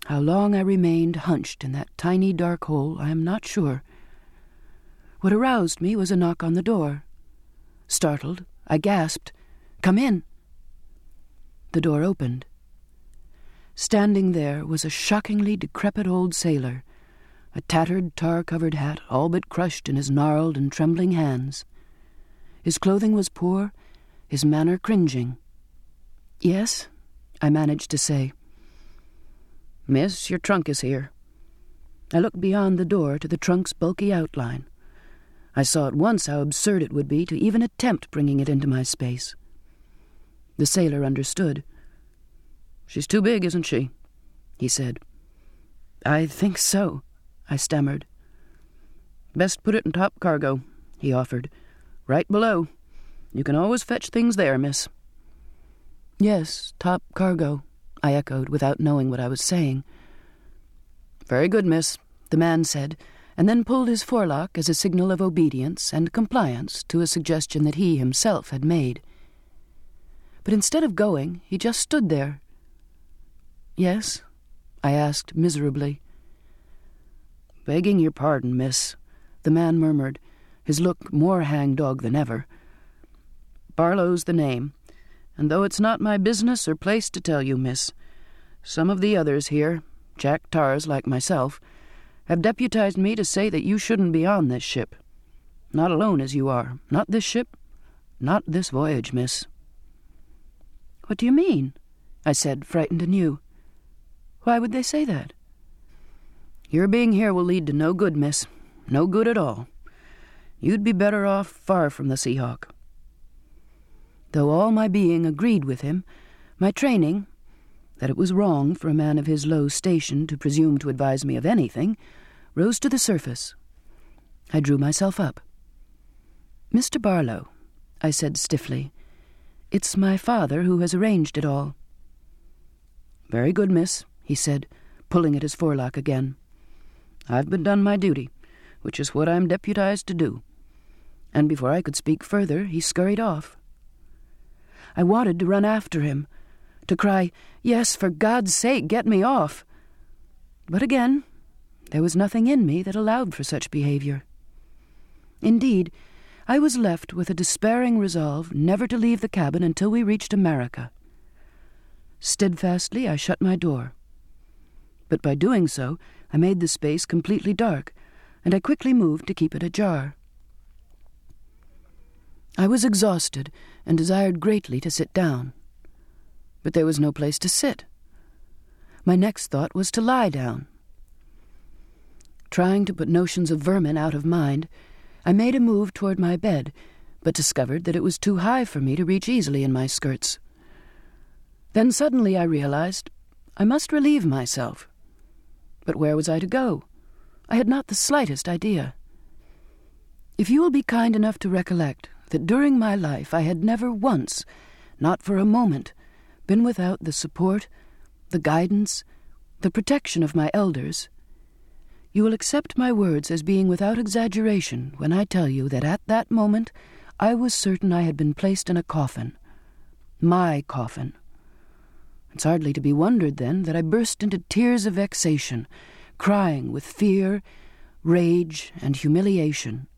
How long I remained hunched in that tiny dark hole, I am not sure. What aroused me was a knock on the door. Startled, I gasped, "Come in." The door opened. Standing there was a shockingly decrepit old sailor, a tattered tar-covered hat all but crushed in his gnarled and trembling hands. His clothing was poor, his manner cringing. "Yes," I managed to say. "Miss, your trunk is here." I looked beyond the door to the trunk's bulky outline. I saw at once how absurd it would be to even attempt bringing it into my space. The sailor understood. "She's too big, isn't she?" he said. "I think so," I stammered. "Best put it in top cargo," he offered. "Right below. You can always fetch things there, miss." "Yes, top cargo," I echoed without knowing what I was saying. "Very good, miss," the man said, and then pulled his forelock as a signal of obedience and compliance to a suggestion that he himself had made. But instead of going, he just stood there. "Yes?" I asked miserably. "Begging your pardon, miss," the man murmured, his look more hang-dog than ever. "Barlow's the name, and though it's not my business or place to tell you, miss, some of the others here, Jack Tars like myself, have deputized me to say that you shouldn't be on this ship. Not alone as you are. Not this ship. Not this voyage, miss." "What do you mean?" I said, frightened anew. "Why would they say that?" "Your being here will lead to no good, miss. No good at all. You'd be better off far from the Seahawk." Though all my being agreed with him, my training, that it was wrong for a man of his low station to presume to advise me of anything, rose to the surface. I drew myself up. "Mr. Barlow," I said stiffly, "it's my father who has arranged it all." "Very good, miss," he said, pulling at his forelock again. "I've but done my duty, which is what I'm deputized to do." And before I could speak further, he scurried off. I wanted to run after him, to cry, "Yes, for God's sake, get me off." But again, there was nothing in me that allowed for such behavior. Indeed, I was left with a despairing resolve never to leave the cabin until we reached America. Steadfastly, I shut my door. But by doing so, I made the space completely dark, and I quickly moved to keep it ajar. I was exhausted and desired greatly to sit down. But there was no place to sit. My next thought was to lie down. Trying to put notions of vermin out of mind, I made a move toward my bed, but discovered that it was too high for me to reach easily in my skirts. Then suddenly I realized I must relieve myself. But where was I to go? I had not the slightest idea. If you will be kind enough to recollect that during my life I had never once, not for a moment, been without the support, the guidance, the protection of my elders, you will accept my words as being without exaggeration when I tell you that at that moment I was certain I had been placed in a coffin. My coffin. It's hardly to be wondered, then, that I burst into tears of vexation, crying with fear, rage, and humiliation.